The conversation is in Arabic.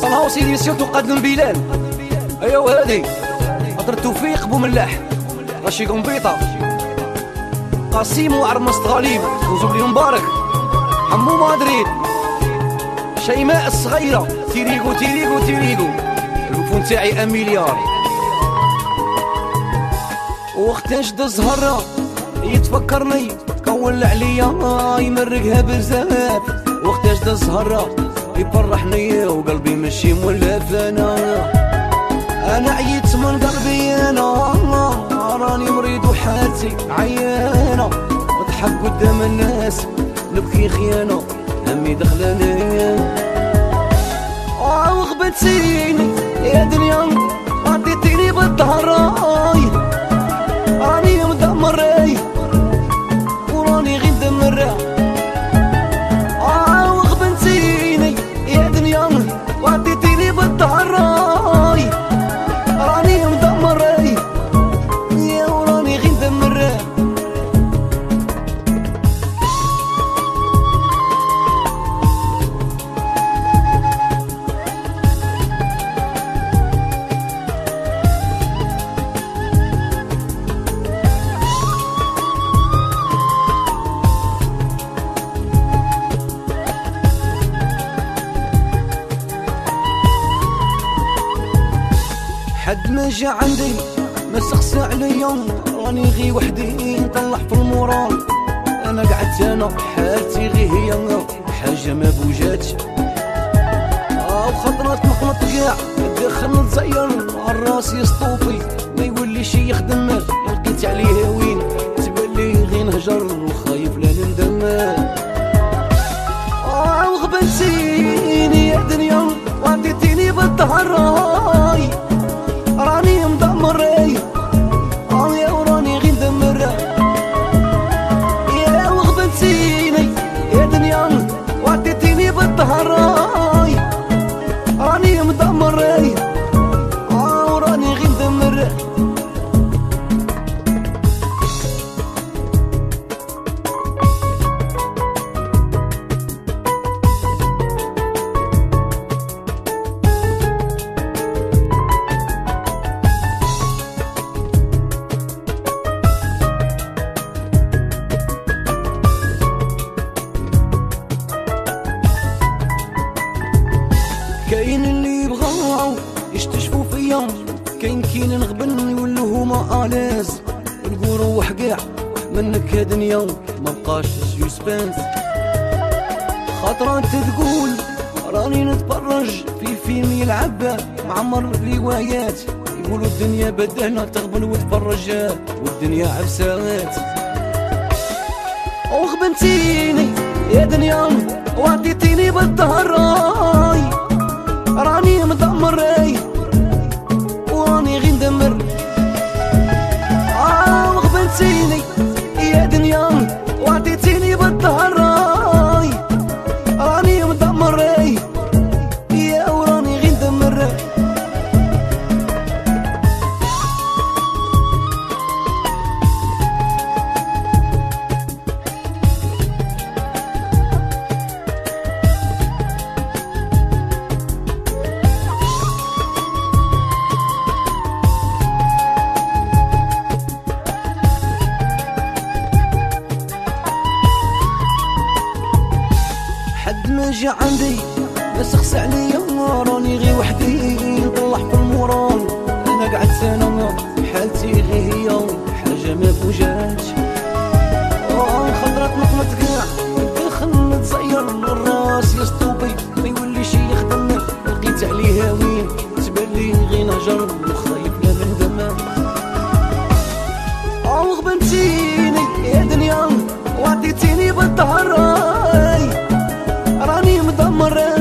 صنعوا سيدي سيرتو قدم بلال. ايوا هادي خاطر توفيق بوملاح، رشيد قنبيطة، قاسيم وعرمس غاليب، وزبلي مبارك، حمو مدريد، شيماء الصغيرة، تيريغو تيريغو تيريغو، البوفون تاعي اميليار. وقت نشد الزهرة يتفكرني تكون عليا يمرقها بزاف. وقت نشد الزهرة يفرحني وقلبي ماشي مولف. انا عييت من قلبي، انا راني مريض وحالتي عيانة، نضحك قدام الناس نبكي خيانة، همي دخلاني وغبتيني يا دنيا، عطيتيني بالظهر راني مدمر وراني غير مدمر. وغبنتيني يا دنيا وعطيتيني بالظهر راني مدمر يا وراني غير مدمر. حد ما جا عندي ما سقسى عليا، راني غي وحدي نطلع في المورال. انا قعدت انا حالتي غي هي حاجه ما بوجاتش، وخطرات نقنط كاع داخل نتزير الراس يسطوفي، ما يولي شي يخدم لقيت عليه وين تبان لي غي نهجر وخايف لا نندم. وغبنتيني يا دنيا وعطيتيني بالظهر راني مدمر يا وراني غير مدمر. يا وغبنتيني يا دنيا وعطيتيني بالظهر راني مدمر وراني غير مدمر. كاين اللي يبغاو يستشفوا فيا، كاين نغبن يولو هما الاز، نقول روح كاع منك يا دنيا ما بقاش سسبانس. خاطرات تقول راني نتفرج في فيلم يلعب معمر روايات، يقولوا الدنيا بدانا تغبن وتفرج والدنيا عفسات. وغبنتيني يا دنيا وعطيتيني بالظهر راني مدمر وراني غير مدمر. وغبنتيني يا دنيا وعطيتيني بالظهر راني مدمر يا وراني غير مدمر. حد ما جا عندي ما سقسى عليا، راني غي وحدي نطلع في المورال. انا قعدت انا حالتي غي هي حاجه ما بوجاتش، خضرات نقنط كاع داخل نتزير الراس يسطوبي، ما يولي شي يخدم لقيت عليه وين تبان لي غي نهجر وخايف لا نندم. وغبنتيني يا دنيا وعطيتيني بالظهر راني مدمر